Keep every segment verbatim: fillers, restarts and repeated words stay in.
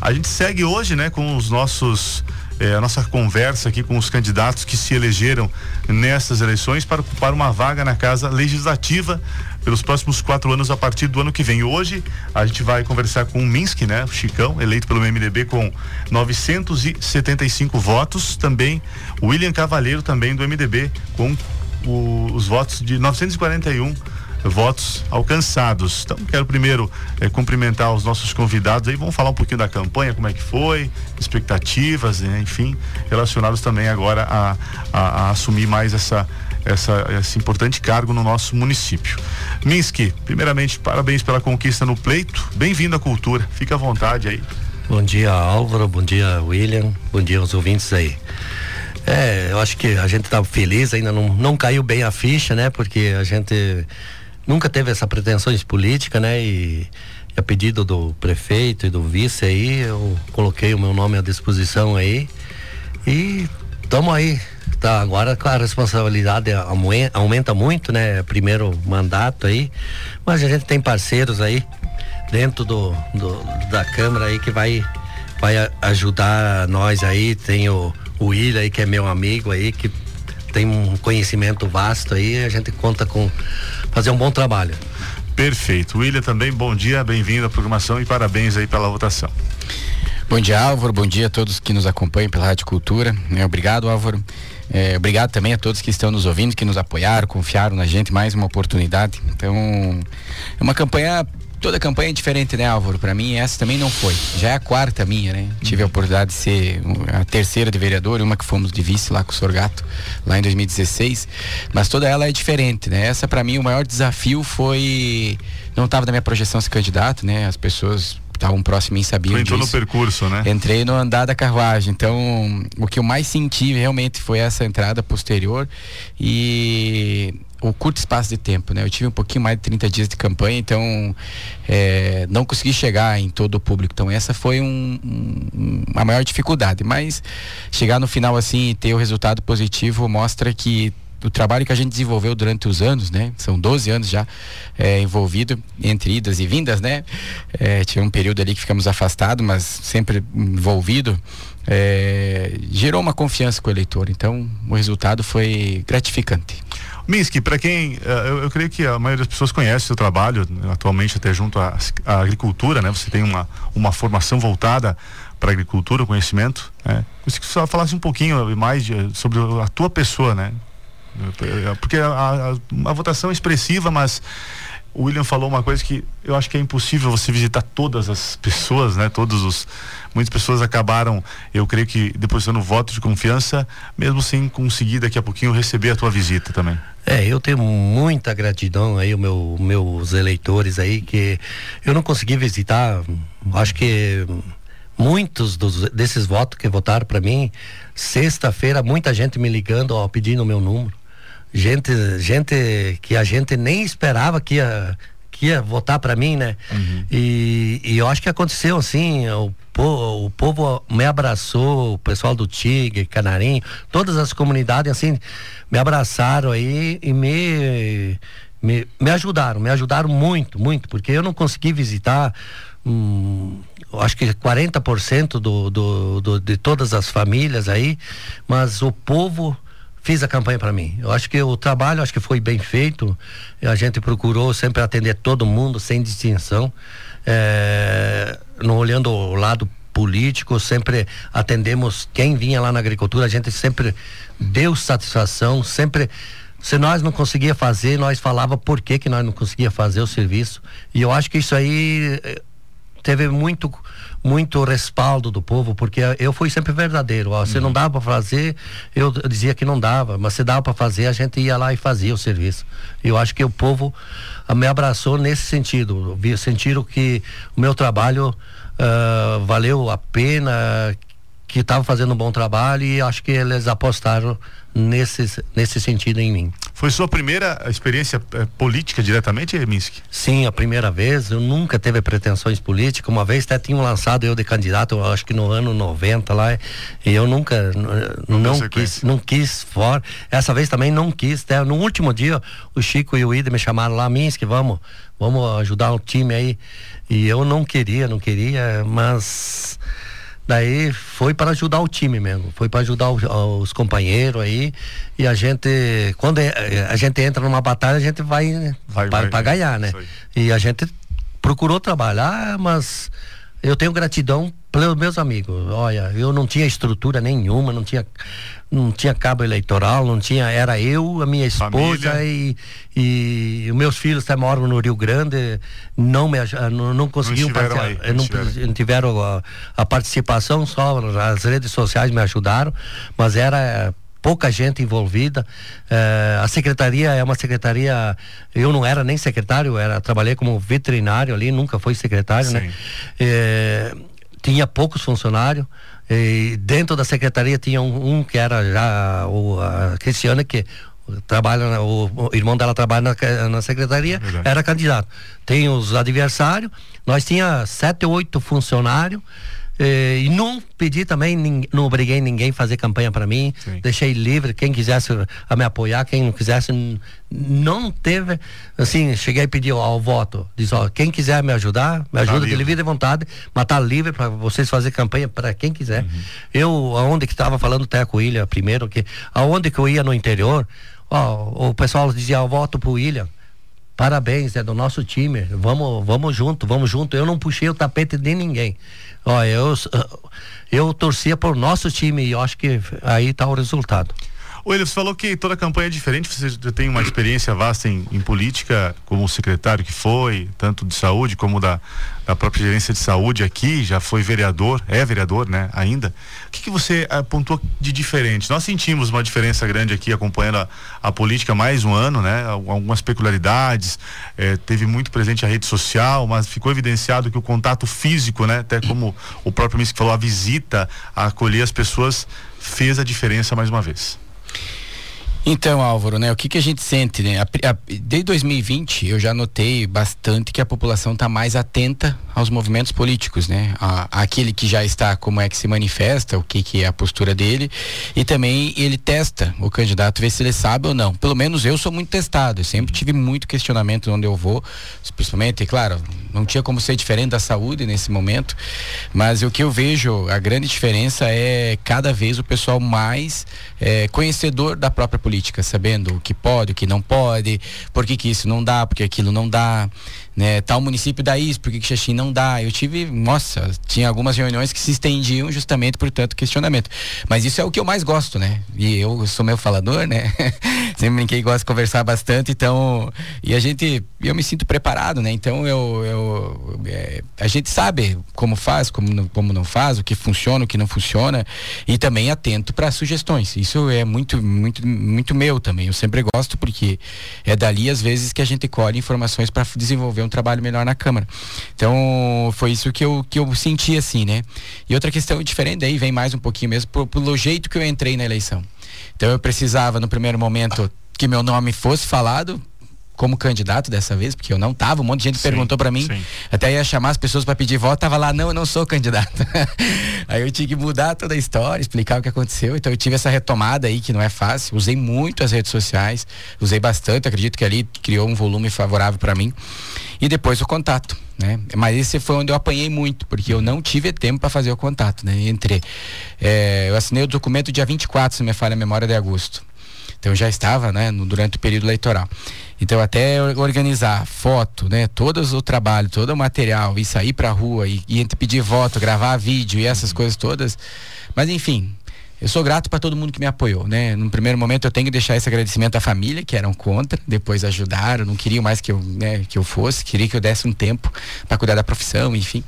A gente segue hoje, né, com os nossos É, a nossa conversa aqui com os candidatos que se elegeram nessas eleições para ocupar uma vaga na Casa Legislativa pelos próximos quatro anos a partir do ano que vem. Hoje a gente vai conversar com o Minski, né, o Chicão, eleito pelo M D B com novecentos e setenta e cinco votos, também o William Cavalheiro, também do M D B, com o, os votos de novecentos e quarenta e um votos alcançados. Então quero primeiro eh, cumprimentar os nossos convidados aí, vamos falar um pouquinho da campanha, como é que foi, expectativas, né, enfim, relacionados também agora a, a, a assumir mais essa, essa, esse importante cargo no nosso município. Minski, primeiramente, parabéns pela conquista no pleito, bem-vindo à Cultura, fica à vontade aí. Bom dia, Álvaro, bom dia, William, bom dia aos ouvintes aí. É, eu acho que a gente tá feliz, ainda não, não caiu bem a ficha, né, porque a gente nunca teve essa pretensões política, né? E, e a pedido do prefeito e do vice aí, eu coloquei o meu nome à disposição aí e estamos aí. Tá, agora a responsabilidade aumenta muito, né? Primeiro mandato aí, mas a gente tem parceiros aí dentro do, do da Câmara aí que vai, vai ajudar nós aí. Tem o, o William aí, que é meu amigo aí, que tem um conhecimento vasto aí, a gente conta com fazer um bom trabalho. Perfeito. William também, bom dia, bem-vindo à programação e parabéns aí pela votação. Bom dia, Álvaro, bom dia a todos que nos acompanham pela Rádio Cultura, né? Obrigado, Álvaro, é, obrigado também a todos que estão nos ouvindo, que nos apoiaram, confiaram na gente, mais uma oportunidade. Então, é uma campanha, toda campanha é diferente, né, Álvaro? Para mim essa também não foi, já é a quarta minha, né? Tive a oportunidade de ser a terceira de vereador, uma que fomos de vice lá com o Sorgato, lá em dois mil e dezesseis, mas toda ela é diferente, né? Essa para mim o maior desafio foi, não estava na minha projeção ser candidato, né? As pessoas estavam próximas e sabiam disso. Entrou no percurso, né? Entrei no andar da carruagem, então o que eu mais senti realmente foi essa entrada posterior e o curto espaço de tempo, né? Eu tive um pouquinho mais de trinta dias de campanha, então é, não consegui chegar em todo o público, então essa foi um, um, a maior dificuldade, mas chegar no final assim e ter o resultado positivo mostra que o trabalho que a gente desenvolveu durante os anos, né? São doze anos já é, envolvido entre idas e vindas, né? É, tinha um período ali que ficamos afastados, mas sempre envolvido, é, gerou uma confiança com o eleitor, então o resultado foi gratificante. Minski, para quem, eu, eu creio que a maioria das pessoas conhece o seu trabalho, atualmente até junto à, à agricultura, né? Você tem uma, uma formação voltada para a agricultura, o conhecimento, né? Se você só falasse um pouquinho mais de, sobre a tua pessoa, né? Porque a, a, a votação é expressiva, mas o William falou uma coisa que eu acho que é impossível você visitar todas as pessoas, né? Todos os, muitas pessoas acabaram, eu creio que depositando voto de confiança, mesmo sem conseguir daqui a pouquinho receber a tua visita também. É, eu tenho muita gratidão aí, os meu, meus eleitores aí, que eu não consegui visitar, acho que muitos dos, desses votos que votaram para mim, sexta-feira, muita gente me ligando, ó, pedindo o meu número. Gente, gente que a gente nem esperava que ia, que ia votar para mim, né? Uhum. E, e eu acho que aconteceu assim, o, po, o povo me abraçou, o pessoal do Tigre, Canarim, todas as comunidades assim, me abraçaram aí e me, me, me ajudaram, me ajudaram muito, muito, porque eu não consegui visitar, hum, acho que quarenta por cento do, do, do, de todas as famílias aí, mas o povo fiz a campanha para mim. Eu acho que o trabalho, acho que foi bem feito. A gente procurou sempre atender todo mundo, sem distinção. É, não olhando o lado político, sempre atendemos quem vinha lá na agricultura. A gente sempre deu satisfação, sempre. Se nós não conseguia fazer, nós falava por que que nós não conseguia fazer o serviço. E eu acho que isso aí teve muito muito respaldo do povo, porque eu fui sempre verdadeiro, ó, se uhum. não dava para fazer, eu dizia que não dava, mas se dava para fazer, a gente ia lá e fazia o serviço. Eu acho que o povo me abraçou nesse sentido, sentiram que o meu trabalho uh, valeu a pena, que estava fazendo um bom trabalho, e acho que eles apostaram nesse, nesse sentido em mim. Foi sua primeira experiência eh, política diretamente, Minski? Sim, a primeira vez. Eu nunca teve pretensões políticas. Uma vez até tinham lançado eu de candidato, eu acho que no ano noventa lá, e eu nunca não, não quis, não quis fora. Essa vez também não quis. Até no último dia, o Chico e o Ida me chamaram lá, Minski, vamos, vamos ajudar o time aí. E eu não queria, não queria, mas daí foi para ajudar o time mesmo, foi para ajudar os, os companheiros aí, e a gente, quando a gente entra numa batalha, a gente vai, vai, vai para ganhar, né? E a gente procurou trabalhar, mas eu tenho gratidão pelos meus amigos. Olha, eu não tinha estrutura nenhuma, não tinha, não tinha cabo eleitoral, não tinha, era eu, a minha esposa e, e os meus filhos até moram no Rio Grande, não me não, não conseguiam não tiveram, aí, não, não, não tiveram a, a participação, só as redes sociais me ajudaram, mas era pouca gente envolvida. Eh, a secretaria é uma secretaria, eu não era nem secretário, era, trabalhei como veterinário ali, nunca fui secretário, Sim. né? Eh, tinha poucos funcionários, e dentro da secretaria tinha um, um que era já o, a Cristiana, que trabalha, o, o irmão dela trabalha na, na secretaria, Verdade. Era candidato. Tem os adversários, nós tinha sete, oito funcionários, e não pedi também, não obriguei ninguém a fazer campanha para mim, Sim. deixei livre, quem quisesse a me apoiar, quem não quisesse, não teve, assim, cheguei a pedir ao voto, diz, ó, quem quiser me ajudar, me ajuda, tá de livre vontade, mas tá livre para vocês fazer campanha para quem quiser. Uhum. Eu, aonde que estava falando até com o William primeiro, que aonde que eu ia no interior, ó, o pessoal dizia, eu voto pro William. Parabéns, é do nosso time, vamos, vamos junto, vamos junto. Eu não puxei o tapete de ninguém. Ó, eu, eu torcia por nosso time e eu acho que aí tá o resultado. O William, você falou que toda campanha é diferente, você já tem uma experiência vasta em, em política, como secretário que foi, tanto de saúde como da, da própria gerência de saúde aqui, já foi vereador, é vereador, né, ainda. O que, que você apontou de diferente? Nós sentimos uma diferença grande aqui acompanhando a, a política mais um ano, né, algumas peculiaridades, é, teve muito presente a rede social, mas ficou evidenciado que o contato físico, né, até como o próprio ministro falou, a visita, a acolher as pessoas, fez a diferença mais uma vez. Então, Álvaro, né, o que que a gente sente, né? A, a, desde dois mil e vinte eu já notei bastante que a população está mais atenta aos movimentos políticos, né? A, aquele que já está, como é que se manifesta, o que que é a postura dele, e também ele testa o candidato, ver se ele sabe ou não. Pelo menos eu sou muito testado, eu sempre tive muito questionamento onde eu vou, principalmente, claro, não tinha como ser diferente da saúde nesse momento, mas o que eu vejo, a grande diferença é cada vez o pessoal mais é, conhecedor da própria política. política, sabendo o que pode, o que não pode, por que que isso não dá, porque aquilo não dá, né? Tal município dá isso, por que que Xaxim não dá? Eu tive, nossa, tinha algumas reuniões que se estendiam justamente por tanto questionamento. Mas isso é o que eu mais gosto, né? E eu sou meu falador, né? Sempre brinquei e gosto de conversar bastante, então, e a gente, eu me sinto preparado, né? Então eu, eu é, a gente sabe como faz, como não, como não faz, o que funciona, o que não funciona, e também atento para sugestões. Isso é muito, muito, muito meu também. Eu sempre gosto, porque é dali às vezes que a gente colhe informações para desenvolver um trabalho melhor na Câmara. Então foi isso que eu, que eu senti, assim, né? E outra questão diferente daí vem mais um pouquinho mesmo pro, pelo jeito que eu entrei na eleição. Então eu precisava no primeiro momento que meu nome fosse falado como candidato dessa vez, porque eu não tava, um monte de gente sim, perguntou pra mim, sim. Até ia chamar as pessoas pra pedir voto, tava lá, não, eu não sou candidato. Aí eu tinha que mudar toda a história, explicar o que aconteceu, então eu tive essa retomada aí, que não é fácil, usei muito as redes sociais, usei bastante, acredito que ali criou um volume favorável pra mim, e depois o contato, né? Mas esse foi onde eu apanhei muito, porque eu não tive tempo para fazer o contato, né? Entre, é, eu assinei o documento dia vinte e quatro, se me falha a memória, de agosto. Então eu já estava, né, no, durante o período eleitoral. Então até organizar foto, né, todo o trabalho, todo o material, e sair pra rua, e, e pedir voto, gravar vídeo e essas coisas todas. Mas enfim, eu sou grato para todo mundo que me apoiou, né? No primeiro momento eu tenho que deixar esse agradecimento à família, que eram contra, depois ajudaram, não queriam mais que eu, né, que eu fosse, queria que eu desse um tempo para cuidar da profissão, enfim.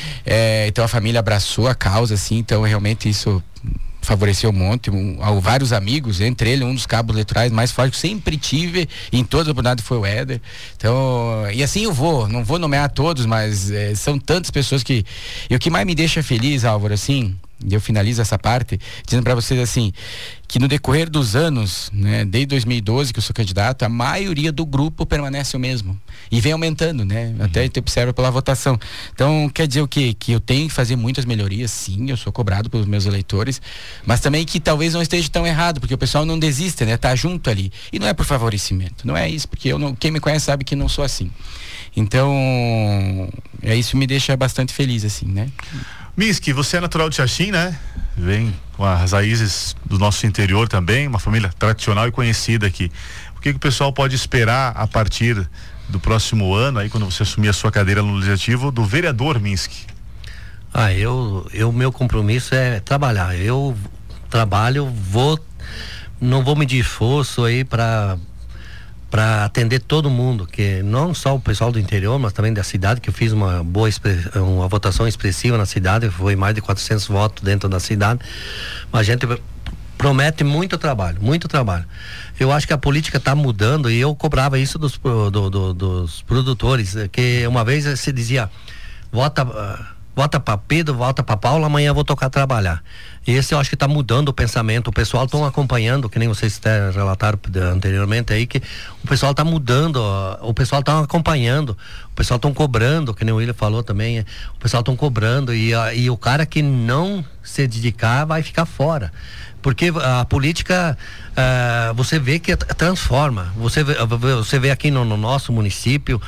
É, então a família abraçou a causa, assim, então realmente isso favoreceu um monte, um, vários amigos, entre eles um dos cabos eleitorais mais fortes que sempre tive, e em todas as oportunidades foi o Éder. Então, e assim eu vou, não vou nomear todos, mas é, são tantas pessoas que, e o que mais me deixa feliz, Álvaro, assim, e eu finalizo essa parte dizendo para vocês assim, que no decorrer dos anos, né, desde dois mil e doze que eu sou candidato, a maioria do grupo permanece o mesmo e vem aumentando, né? Uhum. Até a gente observa pela votação. Então, quer dizer o quê? Que eu tenho que fazer muitas melhorias, sim, eu sou cobrado pelos meus eleitores, mas também que talvez não esteja tão errado, porque o pessoal não desiste, né? Tá junto ali. E não é por favorecimento, não é isso, porque eu não, quem me conhece sabe que não sou assim. Então, é isso que me deixa bastante feliz, assim, né? Minski, você é natural de Xaxim, né? Vem com as raízes do nosso interior também, uma família tradicional e conhecida aqui. O que, que o pessoal pode esperar a partir do próximo ano, aí quando você assumir a sua cadeira no Legislativo, do vereador Minski? Ah, eu, eu, meu compromisso é trabalhar. Eu trabalho, vou, não vou medir esforço aí para para atender todo mundo, que não só o pessoal do interior, mas também da cidade, que eu fiz uma boa, uma votação expressiva na cidade, foi mais de quatrocentos votos dentro da cidade, mas a gente promete muito trabalho, muito trabalho. Eu acho que a política está mudando e eu cobrava isso dos, do, do, dos produtores, que uma vez se dizia, vota... Uh, Vota para Pedro, vota para Paulo, amanhã eu vou tocar trabalhar. E esse eu acho que está mudando o pensamento. O pessoal estão acompanhando, que nem vocês até relataram anteriormente aí, que o pessoal está mudando, o pessoal está acompanhando, o pessoal estão cobrando, que nem o William falou também, o pessoal estão cobrando e, e o cara que não se dedicar vai ficar fora. Porque a política, uh, você vê que transforma. Você vê, você vê aqui no, no nosso município,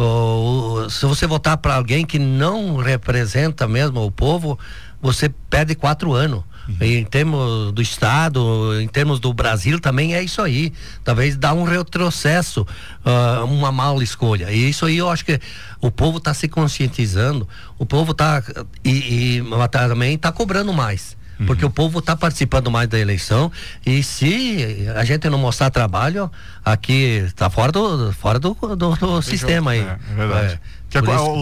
uh, se você votar para alguém que não representa mesmo o povo, você perde quatro anos. Uhum. Em termos do Estado, em termos do Brasil também é isso aí. Talvez dá um retrocesso, uh, uma mala escolha. E isso aí eu acho que o povo está se conscientizando, o povo está e, e também está cobrando mais. Porque uhum. o povo está participando mais da eleição e se a gente não mostrar trabalho, aqui está fora do, fora do, do, do sistema aí. É, é verdade. É, que a,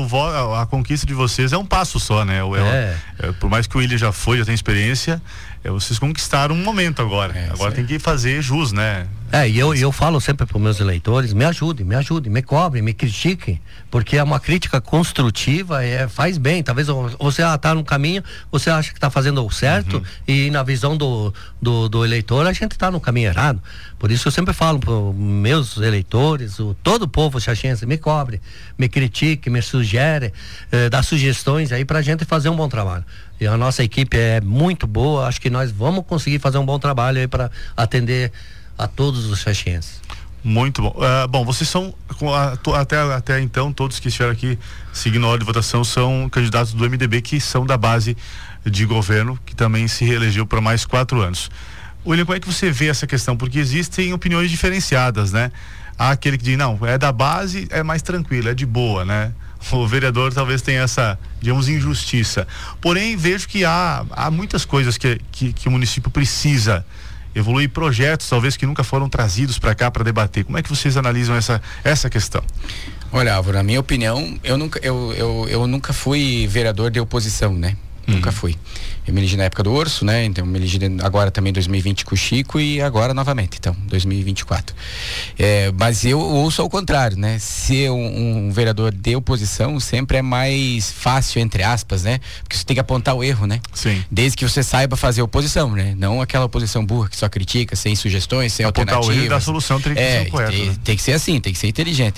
a, a, a conquista de vocês é um passo só, né? O, é. É, por mais que o William já foi, já tem experiência, é, vocês conquistaram um momento agora. É, agora tem que fazer jus, né? É, e eu, eu falo sempre para os meus eleitores, me ajudem, me ajudem, me cobrem, me critiquem, porque é uma crítica construtiva, é, faz bem. Talvez você está ah, no caminho, você acha que está fazendo o certo, uhum. e na visão do, do, do eleitor a gente está no caminho errado. Por isso eu sempre falo para os meus eleitores, o, todo o povo xaxense, me cobre, me critique, me sugere, eh, dá sugestões aí para a gente fazer um bom trabalho. E a nossa equipe é muito boa, acho que nós vamos conseguir fazer um bom trabalho aí para atender a todos os xaxenses. Muito bom. Uh, bom, vocês são, até, até então, todos que estiveram aqui seguindo a ordem de votação são candidatos do M D B, que são da base de governo, que também se reelegeu por mais quatro anos. William, como é que você vê essa questão? Porque existem opiniões diferenciadas, né? Há aquele que diz, não, é da base, é mais tranquilo, é de boa, né? O vereador talvez tenha essa, digamos, injustiça. Porém, vejo que há, há muitas coisas que, que, que o município precisa evoluir, projetos talvez que nunca foram trazidos para cá para debater. Como é que vocês analisam essa, essa questão? Olha, Álvaro, na minha opinião, eu nunca, eu, eu, eu nunca fui vereador de oposição, né? Uhum. Nunca fui. Eu me elegi na época do Orso, né? Então me elegi agora também em dois mil e vinte com o Chico e agora novamente, então, dois mil e vinte e quatro. É, mas eu ouço ao contrário, né? Ser um, um vereador de oposição sempre é mais fácil, entre aspas, né? Porque você tem que apontar o erro, né? Sim. Desde que você saiba fazer oposição, né? Não aquela oposição burra que só critica, sem sugestões, sem apontar alternativas. Apontar o erro da solução tem que é, ser correta, tem, né? tem que ser assim, tem que ser inteligente.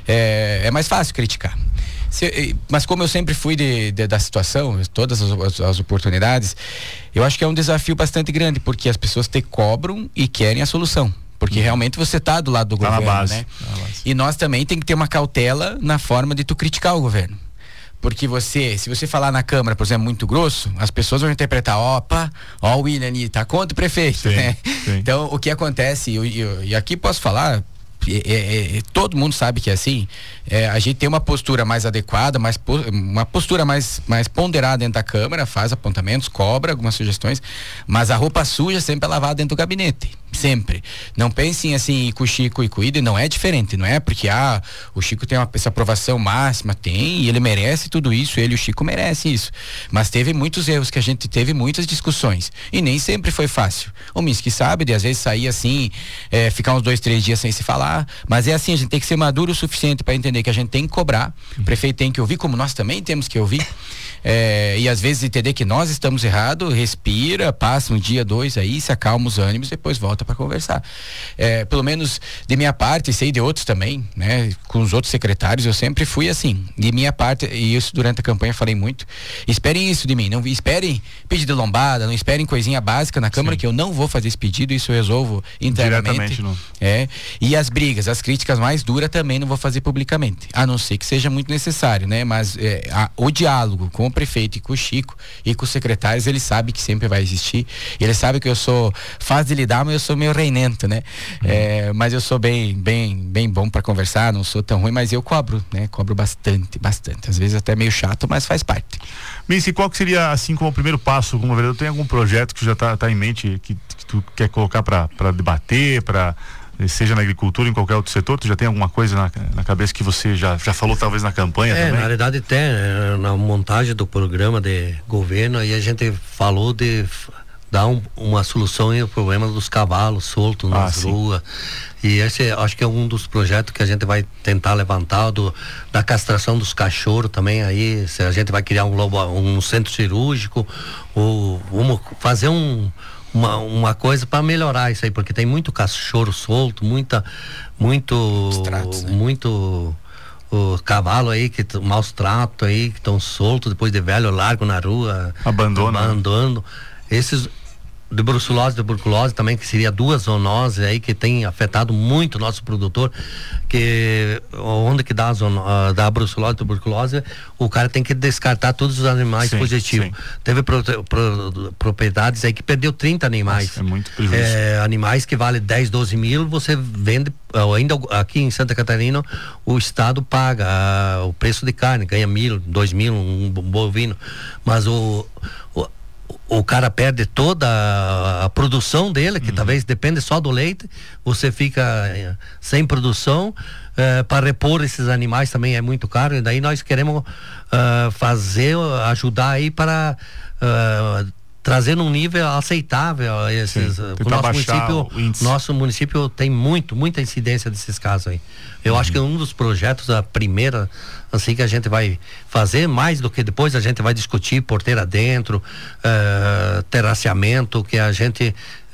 É, é mais fácil criticar. Se, mas como eu sempre fui de, de, da situação, todas as, as, as oportunidades, eu acho que é um desafio bastante grande, porque as pessoas te cobram e querem a solução. Porque hum. realmente você está do lado do tá governo, na base, né? na base. E nós também tem que ter uma cautela na forma de tu criticar o governo. Porque você, se você falar na Câmara, por exemplo, muito grosso, as pessoas vão interpretar, opa, ó o William ali, tá contra o prefeito, sim, né? Sim. Então, o que acontece, eu, eu, e aqui posso falar, É, é, é, todo mundo sabe que é assim, é, a gente tem uma postura mais adequada, mais, uma postura mais, mais ponderada dentro da Câmara, faz apontamentos, cobra algumas sugestões, mas a roupa suja sempre é lavada dentro do gabinete, sempre. Não pensem assim com o Chico e com o Ida, não é diferente, não é porque ah, o Chico tem uma, essa aprovação máxima, tem, e ele merece tudo isso, ele e o Chico merecem isso, mas teve muitos erros, que a gente teve muitas discussões, e nem sempre foi fácil. O Minski sabe de às vezes sair assim, é, ficar uns dois, três dias sem se falar, mas é assim, a gente tem que ser maduro o suficiente para entender que a gente tem que cobrar, o prefeito tem que ouvir, como nós também temos que ouvir, é, e às vezes entender que nós estamos errados, respira, passa um dia, dois aí, se acalma os ânimos, depois volta para conversar. É, pelo menos de minha parte, sei de outros também, né? Com os outros secretários, eu sempre fui assim. De minha parte, e isso durante a campanha falei muito, esperem isso de mim, não esperem pedido de lombada, não esperem coisinha básica na Câmara, sim, que eu não vou fazer esse pedido, isso eu resolvo internamente. Diretamente, não. É, e as brigas, as críticas mais duras também não vou fazer publicamente, a não ser que seja muito necessário, né? Mas é, a, o diálogo com o prefeito e com o Chico e com os secretários, ele sabe que sempre vai existir, ele sabe que eu sou fácil de lidar, mas eu sou meio reinento, né? Uhum. É, mas eu sou bem, bem, bem bom para conversar, não sou tão ruim, mas eu cobro, né? Cobro bastante, bastante, às vezes até meio chato, mas faz parte. Minsk, qual que seria, assim, como o primeiro passo como vereador? Tem algum projeto que já está tá em mente, que, que tu quer colocar para debater, para seja na agricultura, em qualquer outro setor? Tu já tem alguma coisa na, na cabeça que você já, já falou talvez na campanha é, também? Na realidade tem, na montagem do programa de governo, aí a gente falou de dar um, uma solução ao problema dos cavalos soltos nas ah, ruas. E esse acho que é um dos projetos que a gente vai tentar levantar, do, da castração dos cachorros também. Aí se a gente vai criar um, lobo, um centro cirúrgico, ou vamos fazer um, uma, uma coisa para melhorar isso aí, porque tem muito cachorro solto, muita, muito, tratos, né? muito o cavalo aí que maus tratos aí, que estão soltos depois de velho, largo na rua, abandona, abandonando. Esses de brucelose e tuberculose também, que seria duas zoonoses aí que tem afetado muito o nosso produtor, que onde que dá a, zono, uh, dá a brucelose e tuberculose, o cara tem que descartar todos os animais sim, positivos. Sim. Teve pro, pro, propriedades aí que perdeu trinta animais. Nossa, é muito prejuízo. É, animais que valem dez, doze mil, você vende, uh, ainda aqui em Santa Catarina, o estado paga uh, o preço de carne, ganha mil, dois mil, um bovino, mas o, o o cara perde toda a, a produção dele, que uhum. talvez depende só do leite, você fica é, sem produção, é, para repor esses animais também é muito caro, e daí nós queremos uh, fazer, ajudar aí para uh, trazer num nível aceitável esses, uh, o nosso município, o nosso município tem muito, muita incidência desses casos aí. Eu uhum. acho que um dos projetos, a primeira, assim, que a gente vai fazer, mais do que depois a gente vai discutir porteira dentro, uh, terraceamento, que a gente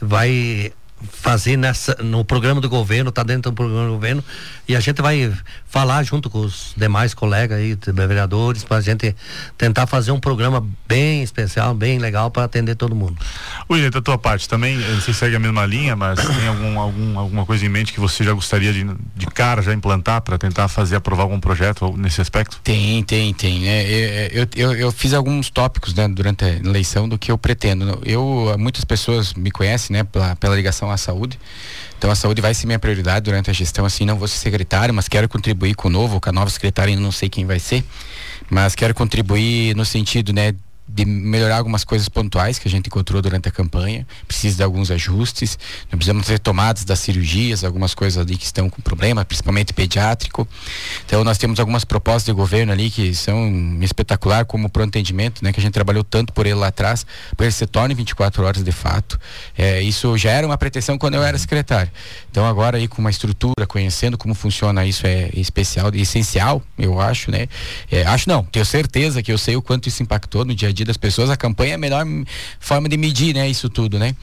vai fazer nessa, no programa do governo, tá dentro do programa do governo, e a gente vai falar junto com os demais colegas aí, vereadores, para a gente tentar fazer um programa bem especial, bem legal para atender todo mundo. William, da tua parte, também você segue a mesma linha, mas tem algum, algum, alguma coisa em mente que você já gostaria de, de cara já implantar para tentar fazer, aprovar algum projeto nesse aspecto? Tem, tem, tem. É, eu, eu, eu fiz alguns tópicos, né, durante a eleição do que eu pretendo. Eu, muitas pessoas me conhecem, né, pela, pela ligação à saúde. Então a saúde vai ser minha prioridade durante a gestão, assim, não vou ser secretário, mas quero contribuir com o novo, com a nova secretária, ainda não sei quem vai ser, mas quero contribuir no sentido, né, de melhorar algumas coisas pontuais que a gente encontrou durante a campanha, precisa de alguns ajustes, nós precisamos ter tomadas das cirurgias, algumas coisas ali que estão com problema, principalmente pediátrico. Então nós temos algumas propostas de governo ali que são espetacular, como o pronto atendimento, né, que a gente trabalhou tanto por ele lá atrás, para ele se torne vinte e quatro horas de fato. É, isso já era uma pretensão quando eu era secretário. Então agora aí com uma estrutura, conhecendo como funciona isso, é especial, essencial, eu acho, né? É, acho não, tenho certeza que eu sei o quanto isso impactou no dia a dia das pessoas. A campanha é a melhor forma de medir, né, isso tudo, né?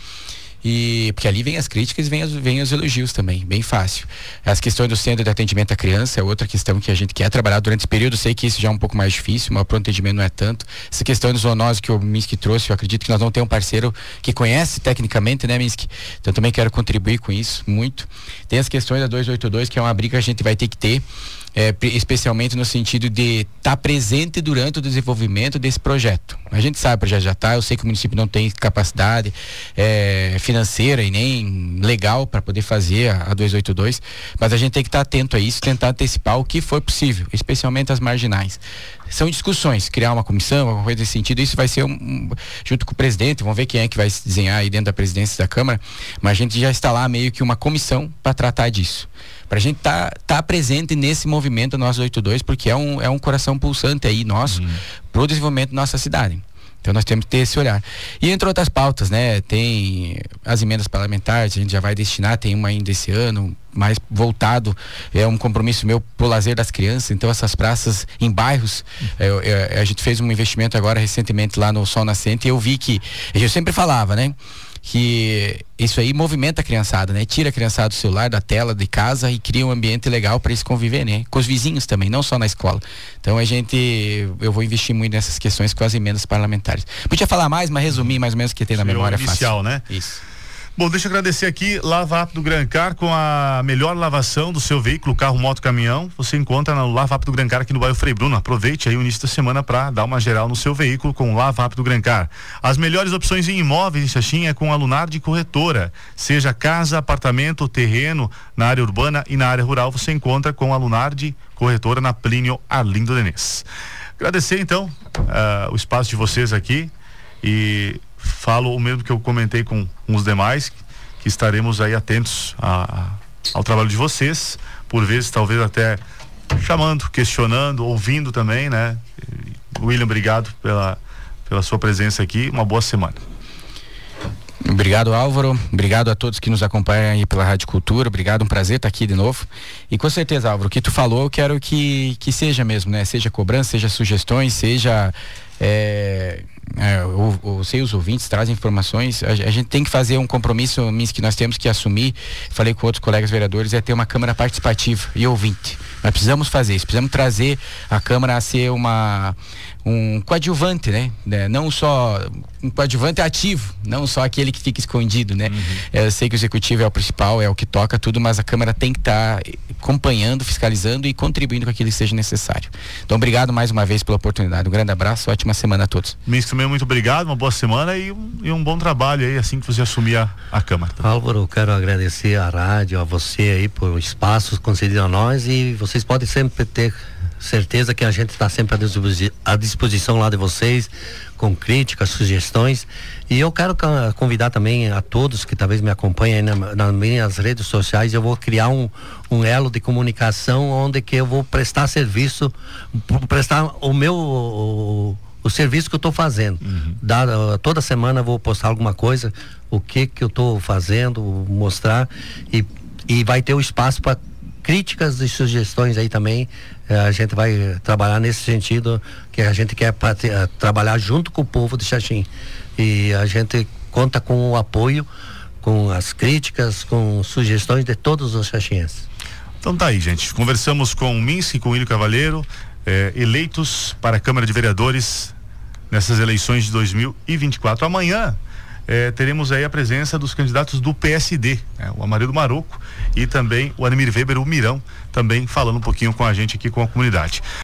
E porque ali vem as críticas e vem, as, vem os elogios também, bem fácil. As questões do centro de atendimento à criança é outra questão que a gente quer trabalhar durante esse período. Sei que isso já é um pouco mais difícil, mas o pronto atendimento não é tanto. Essa questão de zoonose que o Minsk trouxe, eu acredito que nós vamos ter um parceiro que conhece tecnicamente, né, Minsk? Então também quero contribuir com isso muito. Tem as questões da duzentos e oitenta e dois, que é uma briga que a gente vai ter que ter, É, especialmente no sentido de estar tá presente durante o desenvolvimento desse projeto. A gente sabe, o projeto já está, eu sei que o município não tem capacidade é, financeira e nem legal para poder fazer a, a duzentos e oitenta e dois, mas a gente tem que estar tá atento a isso, tentar antecipar o que for possível, especialmente as marginais. São discussões, criar uma comissão, alguma coisa nesse sentido, isso vai ser um, um, junto com o presidente, vamos ver quem é que vai se desenhar aí dentro da presidência da Câmara, mas a gente já está lá meio que uma comissão para tratar disso. Pra gente tá, tá presente nesse movimento nosso oitenta e dois, porque é um, é um coração pulsante aí nosso, uhum, pro desenvolvimento da nossa cidade. Então nós temos que ter esse olhar. E entre outras pautas, né, tem as emendas parlamentares, a gente já vai destinar, tem uma ainda esse ano, mais voltado, é um compromisso meu pro lazer das crianças. Então essas praças em bairros, é, é, a gente fez um investimento agora recentemente lá no Sol Nascente, e eu vi que, eu sempre falava, né, que isso aí movimenta a criançada, né? Tira a criançada do celular, da tela, de casa, e cria um ambiente legal para eles conviver, né? Com os vizinhos também, não só na escola. Então a gente, eu vou investir muito nessas questões com as emendas parlamentares. Podia falar mais, mas resumir mais ou menos o que tem na memória fácil. Inicial, né? Isso. Bom, deixa eu agradecer aqui, Lava Up do Gran Car, com a melhor lavação do seu veículo, carro, moto, caminhão. Você encontra no Lava Up do Gran Car aqui no bairro Frei Bruno. Aproveite aí o início da semana para dar uma geral no seu veículo com o Lava Up do Gran Car. As melhores opções em imóveis em Xaxim é com a Lunardi Corretora. Seja casa, apartamento, terreno, na área urbana e na área rural, você encontra com a Lunardi Corretora na Plínio Arlindo Denês. Agradecer então uh, o espaço de vocês aqui e falo o mesmo que eu comentei com, com os demais, que estaremos aí atentos a, a, ao trabalho de vocês, por vezes talvez até chamando, questionando, ouvindo também, né? William, obrigado pela, pela sua presença aqui, uma boa semana. Obrigado, Álvaro, obrigado a todos que nos acompanham aí pela Rádio Cultura, obrigado, um prazer estar aqui de novo, e com certeza, Álvaro, o que tu falou eu quero que, que seja mesmo, né, seja cobrança, seja sugestões, seja é, é, o, o, sei, os ouvintes trazem informações, a, a gente tem que fazer um compromisso que nós temos que assumir, falei com outros colegas vereadores, é ter uma Câmara participativa e ouvinte. Nós precisamos fazer isso, precisamos trazer a Câmara a ser uma um coadjuvante, né? Não só um coadjuvante ativo, não só aquele que fica escondido, né? Uhum. Eu sei que o executivo é o principal, é o que toca tudo, mas a Câmara tem que estar tá acompanhando, fiscalizando e contribuindo com aquilo que seja necessário. Então, obrigado mais uma vez pela oportunidade. Um grande abraço, ótima semana a todos. Ministro, também muito obrigado, uma boa semana e um, e um bom trabalho aí, assim que você assumir a, a Câmara. Álvaro, eu quero agradecer à rádio, a você aí por espaços concedidos a nós, e vocês podem sempre ter certeza que a gente está sempre à disposição lá de vocês, com críticas, sugestões. E eu quero convidar também a todos que talvez me acompanhem na, nas minhas redes sociais. Eu vou criar um, um elo de comunicação onde que eu vou prestar serviço, prestar o meu o, o serviço que eu estou fazendo. Uhum. Da, toda semana eu vou postar alguma coisa, o que que eu estou fazendo, mostrar, e, e vai ter o espaço para críticas e sugestões aí também. A gente vai trabalhar nesse sentido, que a gente quer pra, uh, trabalhar junto com o povo de Xaxim, e a gente conta com o apoio, com as críticas, com sugestões de todos os xaxienses. Então tá aí, gente, conversamos com o Minsk e com o William Cavalheiro, eh, eleitos para a Câmara de Vereadores nessas eleições de dois mil e vinte e quatro. Amanhã Eh, teremos aí a presença dos candidatos do P S D, né? O Amarildo Maroco e também o Ademir Weber, o Mirão, também falando um pouquinho com a gente aqui, com a comunidade.